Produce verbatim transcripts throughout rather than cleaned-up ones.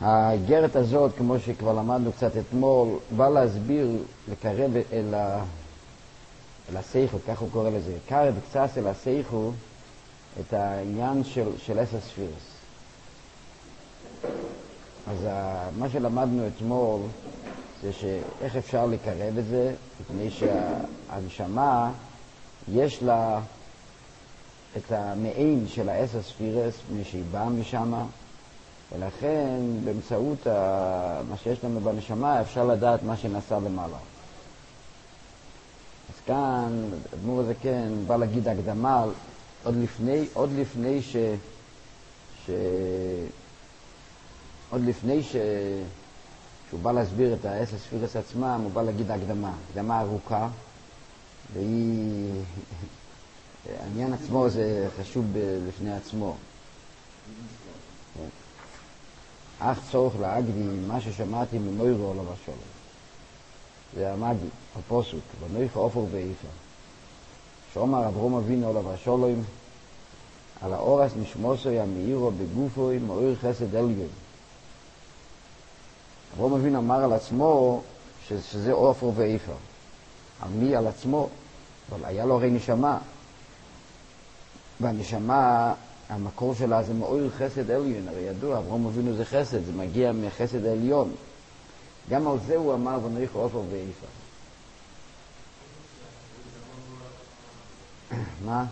האגרת הזאת, כמו שכבר למדנו קצת אתמול, בא להסביר, לקרב אל, ה... אל הסייכו, כך הוא קורא לזה, קרב קצת אל הסייכו את העניין של, של עשר ספירס. אז ה... מה שלמדנו אתמול זה שאיך אפשר לקרב את זה, מפני שהנשמה יש לה את המעין של העשר ספירס, מפני שהיא באה משם, ולכן באמצעות ה... מה שיש לנו בנשמה אפשר לדעת מה שנעשה למעלה. אז כאן אדמו"ר הזה כן בא להגיד הקדמה עוד לפני, עוד לפני ש... ש... עוד לפני ש... שהוא בא להסביר את העשר ספירס עצמם, הוא בא להגיד הקדמה, הקדמה ארוכה, והיא... העניין עצמו זה חשוב לפני עצמו. אך צורך להקדים מה ששמעתי ממוירו עליו השלום. זה המגיד, הפוסוק, בנויך אופר ואיפה. שאומר אברהם אבינו עליו השלום, על האורס נשמוסו ימאירו בגופו מאיר חסד עליון. אברהם אבינו אמר על עצמו שזה אופר ואיפה. על מי? על עצמו. אבל היה לו הרי נשמה. והנשמה, המקור שלה זה מאיר חסד עליון. הרי ידוע, אברהם אבינו זה חסד, זה מגיע מחסד העליון. גם על זה הוא אמר בנויך אופר ואיפה. מה?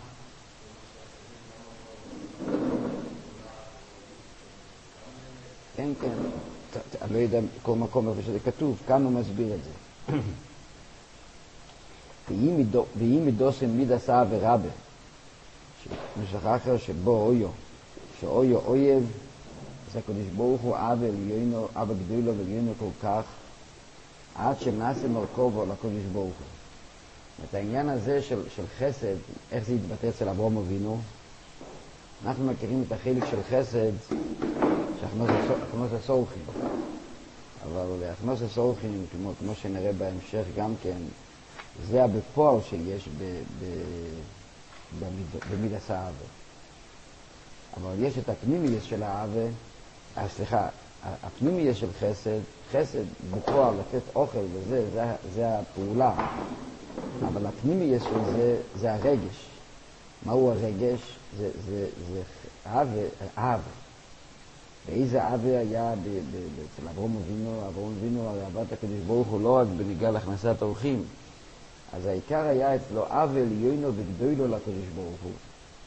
כן, כן. אני לא יודע כל מקום איפה שזה כתוב, כאן הוא מסביר את זה. ואם מדוסם מידס אהב ורבה, משך אחר שבו אויו, שאויו אויב, אז הקדוש ברוך הוא אב עליונו, אב גדולו ועליונו כל כך, עד שנעשה מרכובו לקדוש ברוך הוא. את העניין הזה של, של חסד, איך זה יתבטא אצל אברהם אבינו, אנחנו מכירים את החלק של חסד, שאחנוס הסורכים. אבל אחנוס הסורכים, כמו, כמו שנראה בהמשך גם כן, זה הבפועל שיש ב, ב, במיד, במידס האהבה. אבל יש את הפנימיות של האהבה, אה, סליחה, הפנימיות של חסד, חסד בפועל לתת אוכל וזה, זה, זה הפעולה. אבל הפנימיות של זה, זה הרגש. מהו הרגש? זה, זה, זה אהבה, אהבה. ואיזה אהבה היה ב, ב, ב, אצל אברהם אבינו, אברהם אבינו הרי עבד הקדוש ברוך הוא לא רק בניגע להכנסת אורחים. אז העיקר היה אצלו אהבה עליונו וגדולו לקדוש ברוך הוא.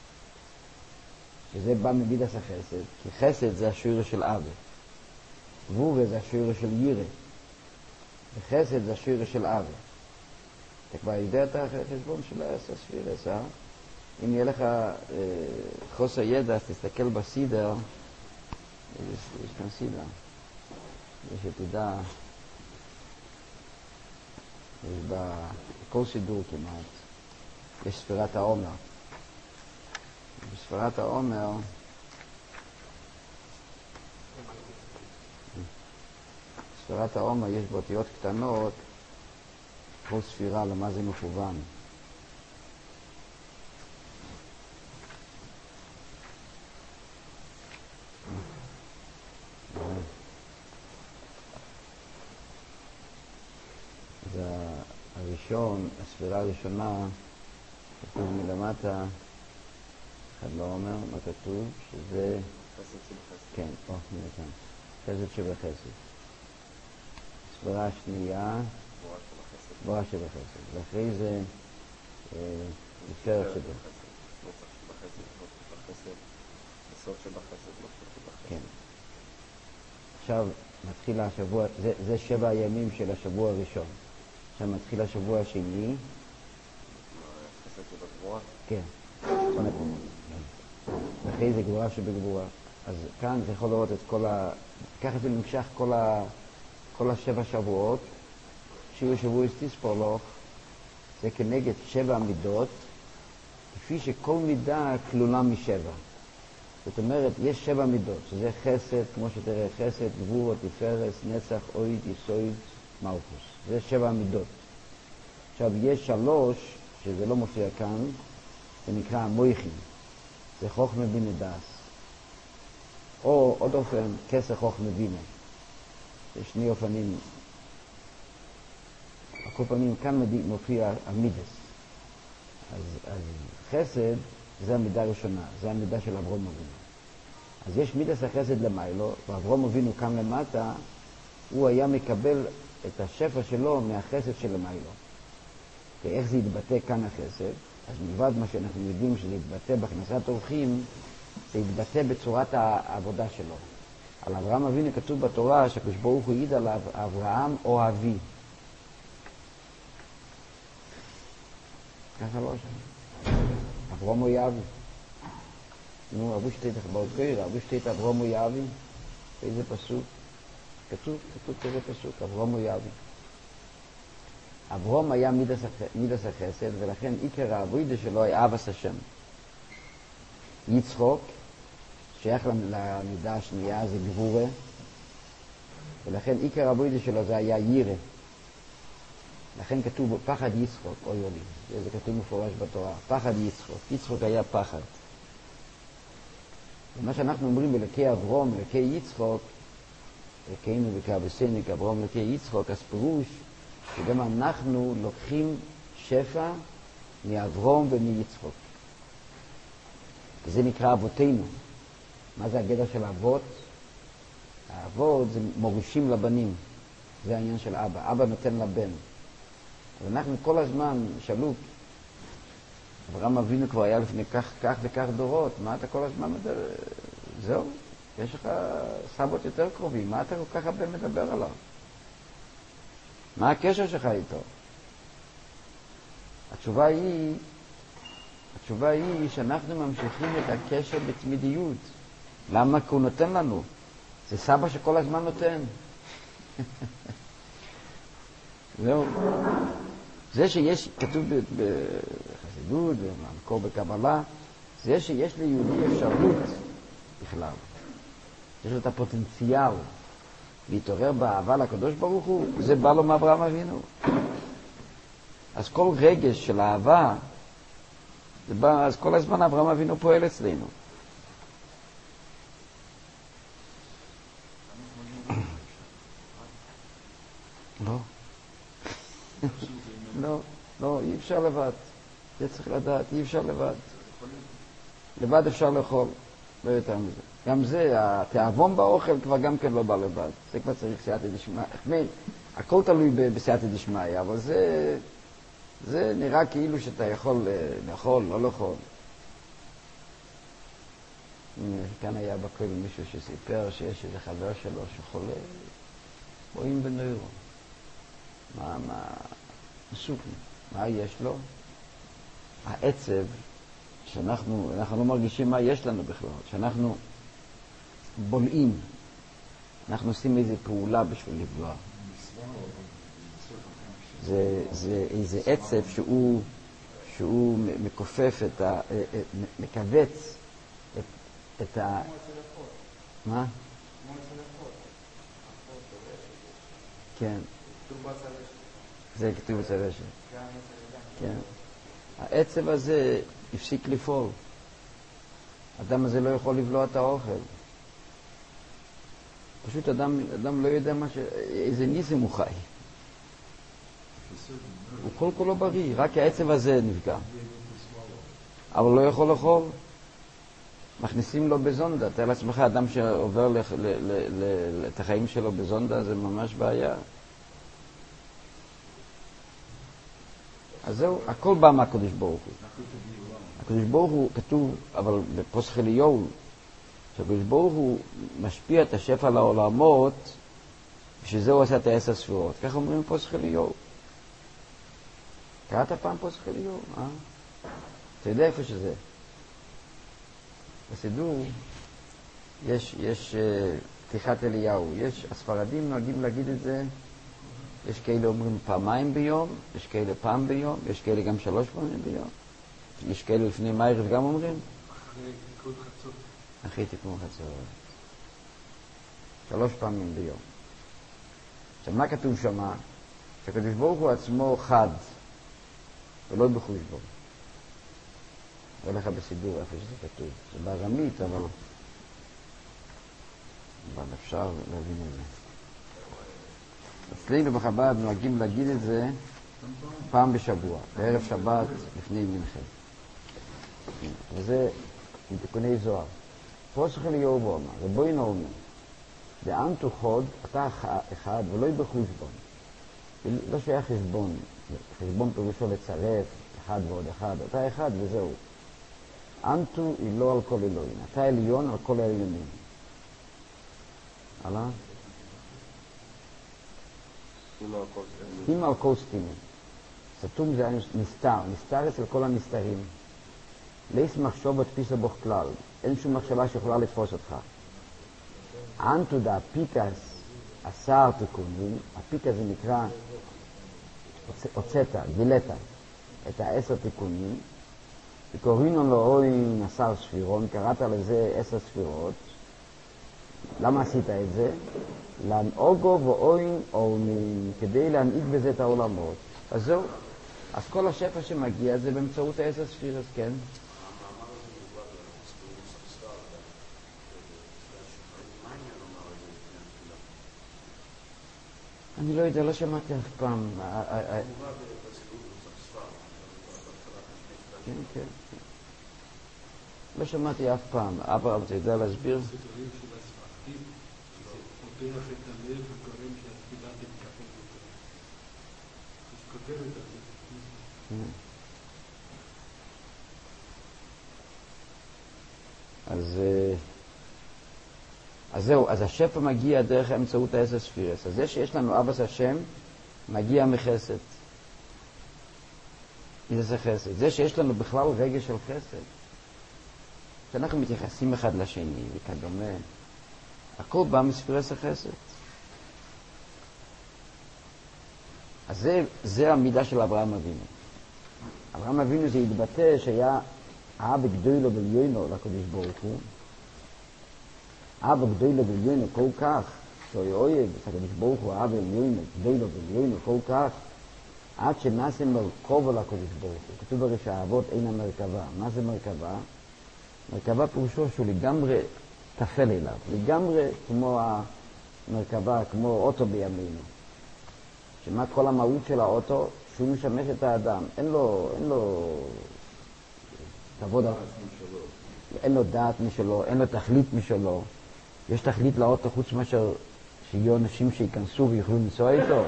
שזה בא ממידס החסד, כי חסד זה השורש של אהבה. גבורה זה השורש של יראה. וחסד זה השורש של אהבה. אתה כבר יודע את החשבון של העשר ספירס, אה? אם יהיה לך אה, חוסר ידע, אז תסתכל בסידר, יש, יש כאן סידר, ושתדע, יש בכל סידור כמעט, יש ספירת העומר. בספירת העומר, בספירת העומר יש באותיות קטנות, כל ספירה למה זה מכוון. אז הראשון, הספירה הראשונה, כתוב מלמטה, אחד לא אומר מה כתוב, שזה... חסד שבחסד. כן, או, נראה כאן. חסד שבחסד. ספירה השנייה, בורא שבחסד. ואחרי זה, נפטרת שבחסד. נצח שבחסד, נצח שבחסד, הסוף שבחסד, נצח שבחסד. כן. עכשיו מתחיל השבוע, זה, זה שבע הימים של השבוע הראשון. עכשיו מתחיל השבוע השני. חסד שבגבורה? כן. ואחרי זה גבורה שבגבורה. אז כאן אתה יכול לראות את כל ה... ככה זה נמשך כל, ה... כל השבע שבועות. שיעור שבוע תספור זה כנגד שבע מידות, כפי שכל מידה כלולה משבע. זאת אומרת, יש שבע מידות, שזה חסד, כמו שתראה, חסד, גבורה, תפארת, נצח, אוהד, יסוד, מלכות. זה שבע מידות. עכשיו, יש שלוש, שזה לא מופיע כאן, זה נקרא המויכים. זה חוכמה בינה דאס. או עוד אופן, כסר חוכמה בינה. יש שני אופנים. כל פעמים כאן מופיע המידס. אז, אז חסד זה המידה הראשונה, זה המידה של אברהם אבינו. אז יש מידס החסד למיילו, ואברהם אבינו כאן למטה, הוא היה מקבל את השפע שלו מהחסד של למיילו. ואיך זה יתבטא כאן החסד? אז מלבד מה שאנחנו יודעים שזה יתבטא בהכנסת אורחים, זה יתבטא בצורת העבודה שלו. על אברהם אבינו כתוב בתורה שהקדוש ברוך הוא העיד עליו אברהם אוהבי. ככה לא שם. אברהם אוהבי. נו, אבו שתית בעוד קריר, אבו שתית אברהם אוהבי. באיזה פסוק? כתוב, כתוב כזה פסוק, אברהם אוהבי. אברהם היה מידס החסד, ולכן עיקר העבודה שלו היה אהבת השם. יצחוק, שייך למידה השנייה, זה גבורה, ולכן עיקר העבודה שלו זה היה ירא. לכן כתוב פחד יצחוק, אוי אוי, זה כתוב מפורש בתורה, פחד יצחוק. יצחוק היה פחד. ומה שאנחנו אומרים בלקי אברהם, לקי יצחוק, לקיינו וקאבסניק, אברהם לקי יצחוק, אז פירוש שגם אנחנו לוקחים שפע מאברהם ומיצחוק. וזה נקרא אבותינו. מה זה הגדר של אבות? האבות זה מורישים לבנים. זה העניין של אבא. אבא נותן לבן. אז אנחנו כל הזמן שאלו, אברהם אבינו כבר היה לפני כך, כך וכך דורות, מה אתה כל הזמן מדבר? זהו, יש לך סבות יותר קרובים, מה אתה כל כך הרבה מדבר עליו? מה הקשר שלך איתו? התשובה היא, התשובה היא שאנחנו ממשיכים את הקשר בתמידיות. למה? כי הוא נותן לנו. זה סבא שכל הזמן נותן. זהו. זה שיש, כתוב בחסידות, במקור בקבלה, זה שיש ליהודי אפשרות בכלל. יש לו את הפוטנציאל להתעורר באהבה לקדוש ברוך הוא, זה בא לו מאברהם אבינו. אז כל רגש של אהבה, זה בא, אז כל הזמן אברהם אבינו פועל אצלנו. לא. לא, לא, אי אפשר לבד. זה צריך לדעת, אי אפשר לבד. לבד אפשר לאכול, לא יותר מזה. גם זה, התאבון באוכל כבר גם כן לא בא לבד. זה כבר צריך סייעתא דשמיא. הכל תלוי בסייעתא דשמיא, אבל זה, זה נראה כאילו שאתה יכול לאכול, לא לאכול. כאן היה בכלל מישהו שסיפר שיש איזה חבר שלו שחולה, רואים בנוירון. מה, מה, מסוכן. מה יש לו? העצב, שאנחנו, אנחנו לא מרגישים מה יש לנו בכלל, שאנחנו בולעים, אנחנו עושים איזו פעולה בשביל לבלוע. זה, זה איזה עצב שהוא, שהוא מכופף את ה, מקבץ את, את ה... מה? כן. זה כתוב אצל רשת. כן. העצב הזה הפסיק לפעול. האדם הזה לא יכול לבלוע את האוכל. פשוט אדם, אדם לא יודע מה ש... איזה ניסים הוא חי. הוא כל כולו בריא, רק העצב הזה נפגע. אבל לא יכול לאכול. מכניסים לו בזונדה. תאר לעצמך, אדם שעובר ל... ל... ל... ל... את החיים שלו בזונדה, זה ממש בעיה. אז זהו, הכל בא מהקדוש ברוך הוא. הקדוש ברוך הוא כתוב, אבל בפוסח אליהו, שהקדוש ברוך הוא משפיע את השפע לעולמות, ושזה הוא עשה את העשר ספירות. כך אומרים בפוסח אליהו. קראת פעם פוסח אליהו? אה? אתה יודע איפה שזה? בסידור יש, יש פתיחת אליהו. יש, הספרדים נוהגים להגיד את זה, יש כאלה אומרים פעמיים ביום, יש כאלה פעם ביום, יש כאלה גם שלוש פעמים ביום. יש כאלה לפני מערב גם אומרים? אחרי תיקון חצות. אחרי תיקון חצות. שלוש פעמים ביום. עכשיו, מה כתוב שמה? שהקדוש ברוך הוא עצמו חד, ולא בחושבון. לא לך בסידור איפה שזה כתוב. זה בארמית, אבל... אבל אפשר להבין את זה. אצלנו בחב"ד נוהגים להגיד את זה פעם בשבוע, בערב שבת לפני מנחה. וזה עם תיקוני זוהר. פוסח אליהו ואומר, רבונו אומר, דאן תוחוד, אתה אחד ולא בחשבון. לא שייך חשבון, חשבון פירושו לצרף, אחד ועוד אחד, אתה אחד וזהו. אנטו היא לא על כל אלוהים, אתה עליון על כל העליונים. הלאה? אם על כל סתימים. סתום זה נסתר, נסתר אצל כל הנסתרים. לייס מחשוב בתפיסה בוך כלל, אין שום מחשבה שיכולה לתפוס אותך. אנטו דה פיקס עשר תיקונים, הפיקס זה נקרא, הוצאת, גילת את העשר תיקונים, וקורינו לו אוי עשר ספירון, קראת לזה עשר ספירות. למה עשית את זה? להנהוגו ואוין אורנים, כדי להנהיג בזה את העולמות. אז זהו. אז כל השפע שמגיע זה באמצעות העשר ספירות, כן? אני לא יודע, לא שמעתי אף פעם. כן, כן. לא שמעתי אף פעם. אבא, אתה יודע להסביר? זה דברים של הספרדים, שזה פותח את הלב וגורם שהתפילה תתקבל יותר. יש כותרת על זה. אז... אז זהו, אז השפע מגיע דרך האמצעות העשר ספירס. אז זה שיש לנו אבס השם, מגיע מחסד. זה חסד. זה שיש לנו בכלל רגש של חסד. שאנחנו מתייחסים אחד לשני וכדומה. הכל בא מספירס החסד. אז זה, זה המידה של אברהם אבינו. אברהם אבינו זה התבטא שהיה אבא גדולו בליונו לקדוש ברוך הוא. אבא גדולו בליונו כל כך, שהוא אוהב, הקדוש ברוך הוא אבא עליונו, גדולו בליונו כל כך, עד שנעשה מרכבה לקדוש ברוך הוא. כתוב הרי שהאבות אין המרכבה. מה זה מרכבה? מרכבה פירושו שהוא לגמרי תפל אליו, לגמרי כמו המרכבה, כמו אוטו בימינו. שמה כל המהות של האוטו? שהוא משמש את האדם. אין לו, אין לו תבוד, אין לו דעת משלו, אין לו תכלית משלו. יש תכלית לאוטו חוץ מאשר שיהיו אנשים שיכנסו ויוכלו לנסוע איתו.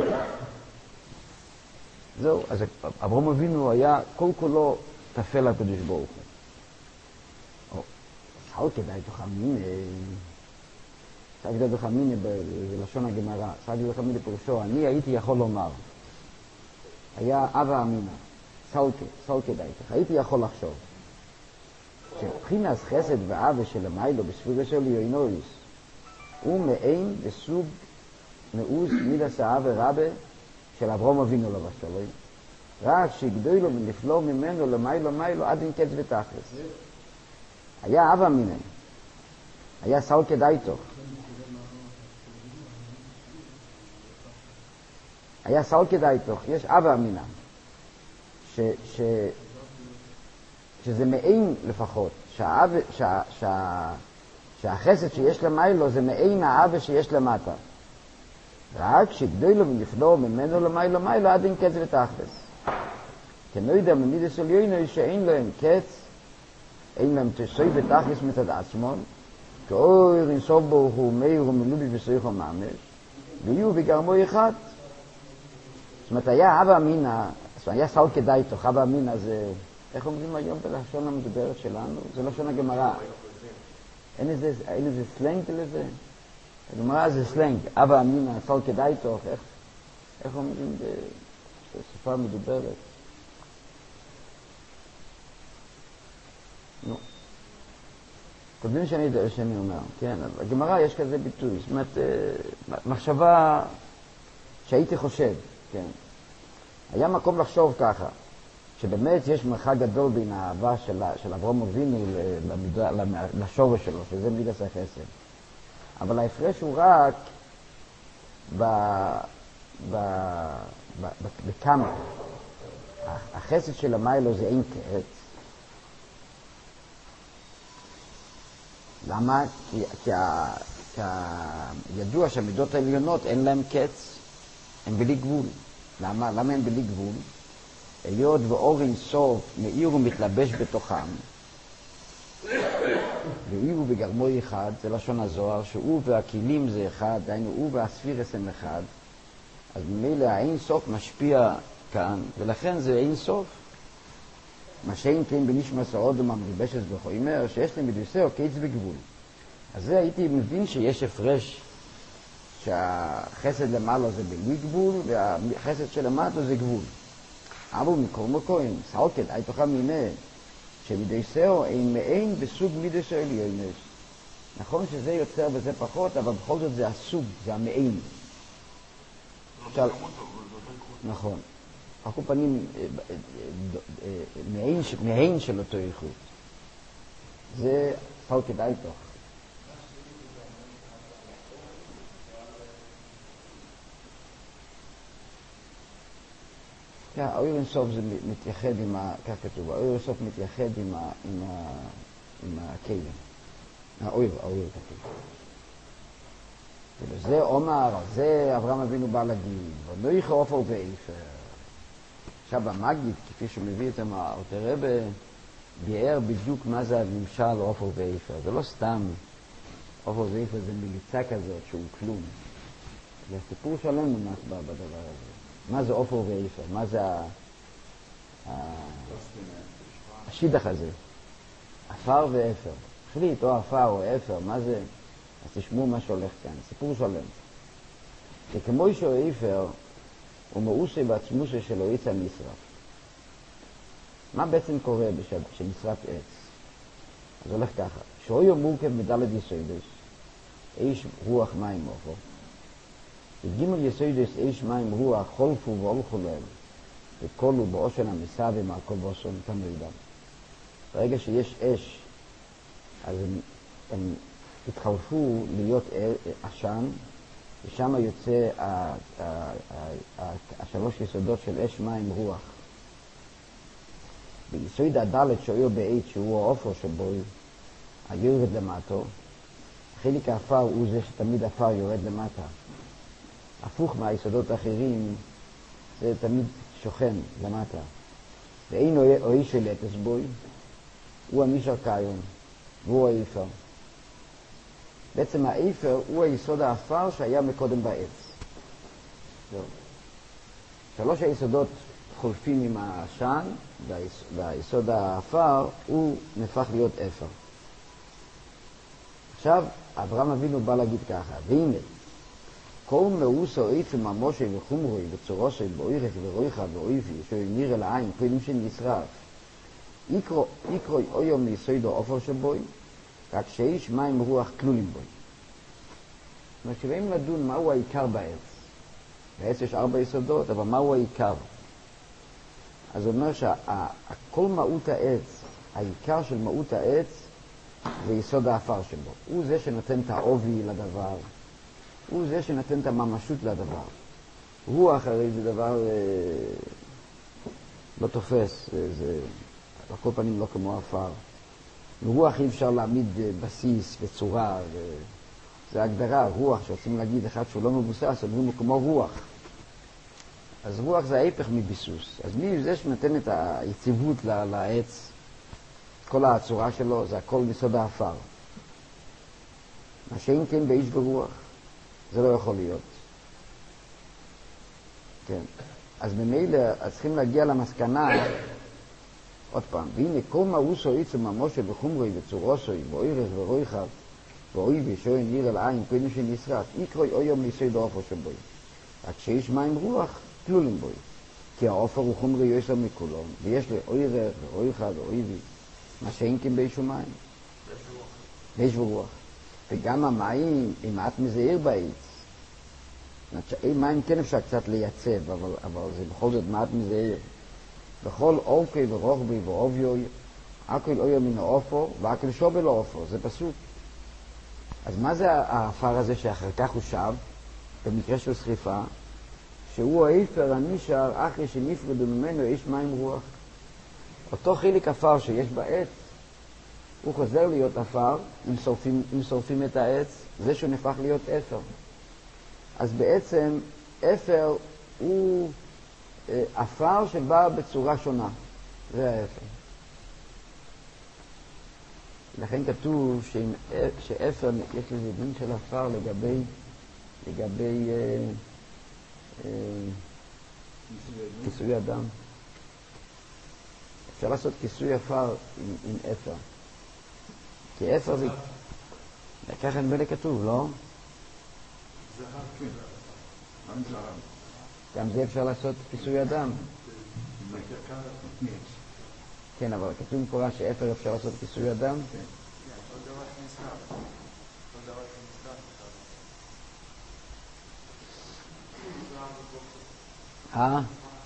זהו, אז אברהם אבינו היה כל כולו תפל לקדוש ברוך הוא. סעוד כדאי תוחמין, סעוד כדאי תוחמין בלשון הגמרא, סעוד כדאי תוחמין לפרשו, אני הייתי יכול לומר, היה אבא אמינה, סעוד כדאי, הייתי יכול לחשוב, שבחינס חסד ואבא של המיילו בספירה של יוינויס, הוא מעין בסוג מאוס מידס האבא רבה של אברהם אבינו לו בשלוי, רק שגדוי לו ונפלור ממנו למיילו מיילו עד אין קץ ותכלס. היה אבא מינן, היה סאול כדאיתו. היה סאול כדאיתו, יש אבא מינן, ש, ש, שזה מעין לפחות, שהאב, שה, שה, שהחסד שיש למיילו זה מעין האבא שיש למטה. רק שגדוי לו ונפלור ממנו למיילו מיילו עד אין קץ ותכלס. כי לא יודע ממידס עליונו שאין להם קץ, אין להם תסוי ותכלס מצד עצמון, כאור אינסוף ברוך הוא מאיר ומלובי וסריחו ממש, ויהיו בגרמו אחד. זאת אומרת, היה אבא אמינה, זאת אומרת, היה סאול כדאיתו, אבא אמינה זה, איך אומרים היום בלשון המדוברת שלנו? זה לשון הגמרא. אין איזה, אין איזה סלנג לזה? הגמרא זה סלנג, אבא אמינה, סאול כדאיתו, איך, איך אומרים בשפה המדוברת? נו. קודמים שאני, שאני אומר, כן, בגמרא יש כזה ביטוי, זאת אומרת, מחשבה שהייתי חושב, כן. היה מקום לחשוב ככה, שבאמת יש מרחק גדול בין האהבה של, של אברהם אבינו לשורש שלו, שזה מידס החסד. אבל ההפרש הוא רק ב, ב, ב, ב, בכמה. החסד של המיילו זה אין קץ. למה? כי, כי ידוע שהמידות העליונות אין להם קץ, הם בלי גבול. למה? למה הם בלי גבול? היות ואור אין סוף מאיר ומתלבש בתוכם, ואילו בגרמו אחד, זה לשון הזוהר, שהוא והכלים זה אחד, דיינו הוא והספירס הם אחד, אז ממילא האין סוף משפיע כאן, ולכן זה אין סוף. מה שאין כן בנשמע סעוד וממריבשת וחומר, שיש להם מדוסר קץ בגבול. אז זה הייתי מבין שיש הפרש שהחסד למעלה זה בלי גבול, והחסד שלמטה זה גבול. אבל מקור מקוים, סלקת, הייתוכה מיני, שמדוסר אין מאין בסוג מדוסר עליונס. נכון שזה יוצר וזה פחות, אבל בכל זאת זה הסוג, זה המאין. נכון. אנחנו פנים מהן של אותו איכות. זה סלקת הייתוך. האור אינסוף זה מתייחד עם ה... כך כתוב, האור אינסוף מתייחד עם ה... עם ה... עם הכלים. האור, האור כתוב. זה אומר, זה אברהם אבינו בא להגיד, ונויך עופר ואיפר. עכשיו המגיד, כפי שהוא מביא את האלתר רבי, ביאר בדיוק מה זה הנמשל עופר ואיפר. זה לא סתם עופר ואיפר, זה מיליצה כזאת שהוא כלום. זה סיפור שלם ממש בדבר הזה. מה זה עופר ואיפר? מה זה ה... השידך הזה? עפר ואפר. החליט או עפר או אפר, מה זה? אז תשמעו מה שהולך כאן, סיפור שלם. וכמו שאיפר הוא מאוסי בעצמוסי של אויץ הנשרף. מה בעצם קורה כשנשרף עץ? אז הולך ככה, שאויו מורכב מדלת יסוידס, איש רוח מים אופו, וגימל יסוידס איש מים רוח חולפו והולכו להם, וקולו באושן המסע ומעקב באושן תמידם. ברגע שיש אש, אז הם, הם התחלפו להיות עשן, ושם יוצא ה, ה, ה, ה, השלוש יסודות של אש מים רוח. ביסוד הדלת שאויו בעית, שהוא האופו שבו היורד למטו, חלק האפר הוא זה שתמיד האפר יורד למטה. הפוך מהיסודות האחרים, זה תמיד שוכן למטה. ואין אוי של אתס בוי, הוא המישר קיון, והוא האיפר. בעצם האיפר הוא היסוד האפר שהיה מקודם בעץ. שלוש היסודות חולפים עם העשן, והיסוד האפר הוא נפך להיות אפר. עכשיו, אברהם אבינו בא להגיד ככה, והנה, כל מאוסו עצם המושי וחומרוי וצורוסי באוירך ורויכה ואויבי שנראה לעין פנים שנשרף, יקרו, יקרו אויו מיסוד האופר שבוי, רק שיש מים רוח כלולים בוי. זאת אומרת שבאים לדון מהו העיקר בעץ. בעץ יש ארבע יסודות, אבל מהו העיקר? אז הוא אומר שכל מהות העץ, העיקר של מהות העץ, זה יסוד האפר שבו. הוא זה שנותן את העובי לדבר, הוא זה שנותן את הממשות לדבר. רוח הרי זה דבר אה, לא תופס, זה, זה בכל פנים לא כמו אפר. רוח אי אפשר להעמיד בסיס וצורה, זה הגדרה, רוח, שרוצים להגיד אחד שהוא לא מבוסס, אומרים לו כמו רוח. אז רוח זה ההפך מביסוס. אז מי זה שנותן את היציבות לעץ, כל הצורה שלו, זה הכל מסוד האפר. מה שאין כן באיש ורוח, זה לא יכול להיות. כן. אז ממילא, אז צריכים להגיע למסקנה, עוד פעם, והנה כל מאוסו עצם המושל וחומרוי וצורוסוי ואוירך ורויכב ואויבי שאוי ניר אל עין פנים שנשרף יקרוי אויום מיסוד האופר שבוי. רק שיש מים רוח כלולים בוי. כי האופר הוא חומרי יוסר מכולו ויש לי אוירך ורויכב ואויבי מה שאין כן באיש ומים. באיש ורוח. וגם המים, אם את מזהיר בעץ, מים כן אפשר קצת לייצב, אבל, אבל זה בכל זאת מעט מזהיר. בכל אורכי ורוחבי ואוביוי, אכל אויה מן האופו, ואכל שובל האופו, זה פסוק. אז מה זה האפר הזה שאחר כך הוא שב, במקרה של שריפה, שהוא האיפר הנשאר אחרי שנפרדו ממנו איש מים רוח. אותו חלק אפר שיש בעץ, הוא חוזר להיות אפר, אם שורפים, אם שורפים את העץ, זה שהוא נפך להיות אפר. אז בעצם אפר הוא אפר שבא בצורה שונה. זה האפר. לכן כתוב שאם, שאפר, יש לזה דין של אפר לגבי, לגבי אה, אה, כיסוי אדם. אפשר לעשות כיסוי אפר עם, עם אפר. כי אפר זה... ככה נדמה לי כתוב, לא? זהב, כן. גם זהב. גם זה אפשר לעשות כיסוי אדם. בקרקע, כן, אבל כתוב מקורה שאפר אפשר לעשות כיסוי אדם. כן. כל דבר שנשרף. כל דבר שנשרף. אה?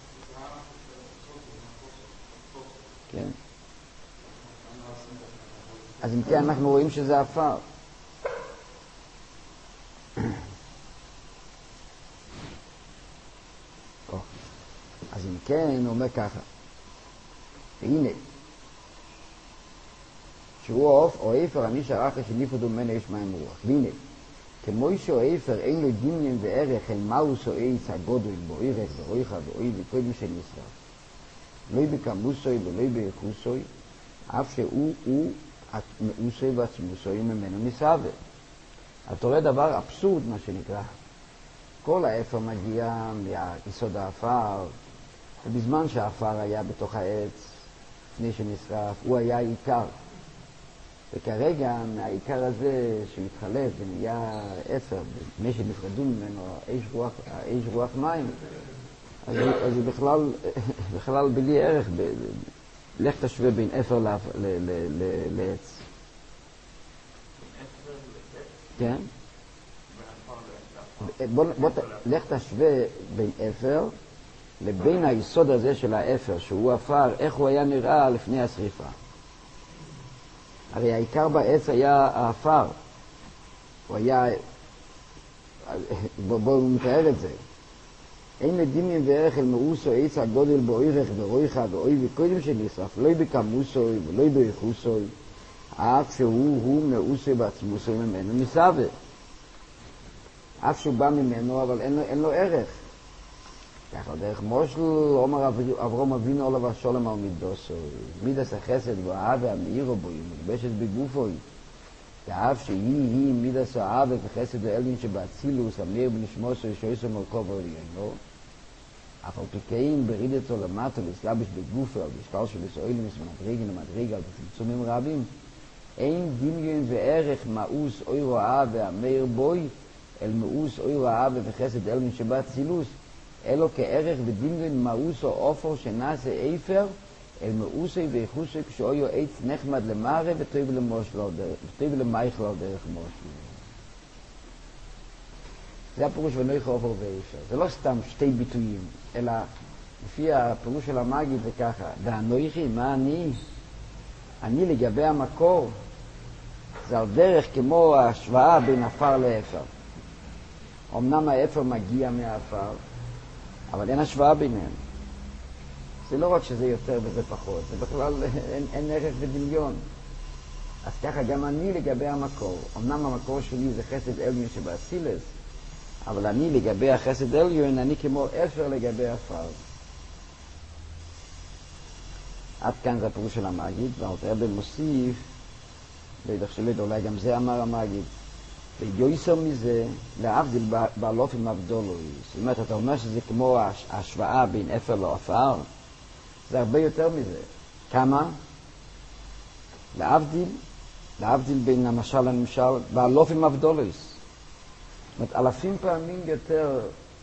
כן. אז אם כן אנחנו רואים שזה אפר. אז אם כן הוא אומר ככה. והנה, שהוא העוף או איפר אני שערך שניפודו ממנו יש מים רוח. והנה, כמו שהוא איפר אין לו דמיין וערך אל מאוס או עץ הגודל בו ערך ורויחה ואוי וקודם שנשרף. לא בכמוסוי ולא ביחוסוי, אף שהוא הוא מאוסוי ועצמוסוי ממנו מסעבר. אתה רואה דבר אבסורד מה שנקרא. כל האפר מגיע מיסוד האפר, ובזמן שהאפר היה בתוך העץ, לפני שנשרף, הוא היה העיקר. וכרגע מהעיקר הזה שמתחלף ונהיה אפר, לפני שנפרדו ממנו האש רוח, האש רוח מים, אז הוא, אז הוא בכלל, בכלל בלי ערך. ב, לך תשווה בין אפר לעץ. כן? בוא, בוא, לך תשווה בין אפר לבין היסוד הזה של האפר, שהוא אפר, איך הוא היה נראה לפני השריפה. הרי העיקר בעץ היה האפר. הוא היה... בואו בוא נתאר את זה. אין לדמיין וערך אל מאוסו עץ הגודל בו ערך ורויחה ואוי וקודם שנשרף, לא בכמוסוי ולא ביחוסוי, אף שהוא הוא מאוסו בעצמוסוי ממנו מסעבר. אף שהוא בא ממנו, אבל אין לו, אין לו ערך. ככה דרך מושל, אומר אברהם אבינו עליו השולם על מידוסו, מידס החסד והאהבה המאירו בו, היא מלבשת בגופוי. ואף שהיא היא מידס האהבה וחסד ואלין שבאצילוס, המאיר בנשמוסו, ישויסו מרכו ועליינו, אף על פיקאים ברידתו למטו לסלבש בגופו, על משקל שבסועלים מסמדרגים למדרגה, על צמצומים רבים, אין דמיון וערך מאוס אוירו האהבה המאיר בוי, אל מאוס אוירו האהבה וחסד אלין שבאצילוס, אלו כערך ודמיון מאוס או אופר שנעשה איפר, אל מאוסי ואיחוסי כשאויו עץ נחמד למערה וטוב למושלו, וטוב למייכלו דרך מושלו. זה הפירוש ונויך אופר ואיפר. זה לא סתם שתי ביטויים, אלא לפי הפירוש של המגיד זה ככה, והנויכי, מה אני? אני לגבי המקור, זה על דרך כמו ההשוואה בין אפר לאפר. אמנם האפר מגיע מהאפר, אבל אין השוואה ביניהם. זה לא רק שזה יותר וזה פחות, זה בכלל אין, אין ערך ודמיון. אז ככה גם אני לגבי המקור, אמנם המקור שלי זה חסד עליון שבאצילס, אבל אני לגבי החסד עליון, אני כמו אפר לגבי אפר. עד כאן זה הפירוש של המגיד, והאלתר רבי מוסיף, בטח שלא אולי גם זה אמר המגיד, ויועסר מזה להבדיל בעלופים הבדולוי. זאת אומרת, אתה אומר שזה כמו ההשוואה בין אפר לאפר, זה הרבה יותר מזה. כמה? להבדיל, להבדיל בין המשל לנמשל, בעלופים הבדולוי. זאת אומרת, אלפים פעמים יותר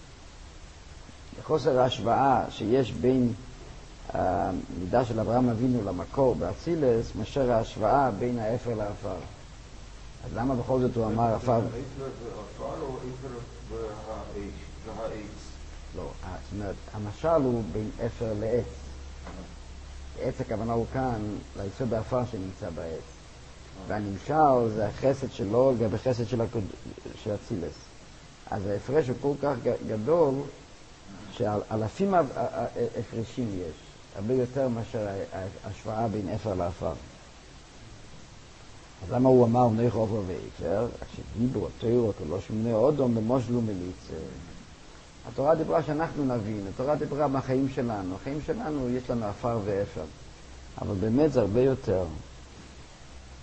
לחוסר ההשוואה שיש בין המידה של אברהם אבינו למקור באצילס, מאשר ההשוואה בין האפר לאפר. אז למה בכל זאת הוא אמר אפר? האפר זה אפר או אפר והעץ? לא, זאת אומרת, המשל הוא בין אפר לעץ. עץ הכוונה הוא כאן ליסוד האפר שנמצא בעץ. והנמשל זה החסד שלו לגבי חסד של אצילס. אז ההפרש הוא כל כך גדול שאלפים הפרשים יש. הרבה יותר מאשר ההשוואה בין אפר לאפר. אז למה הוא אמר בני חופר ויקצר? כשדיברו התוירות או לא שמונה אודום במושלו מליצה. התורה דיברה שאנחנו נבין, התורה דיברה מהחיים שלנו. החיים שלנו יש לנו אפר ואפר. אבל באמת זה הרבה יותר.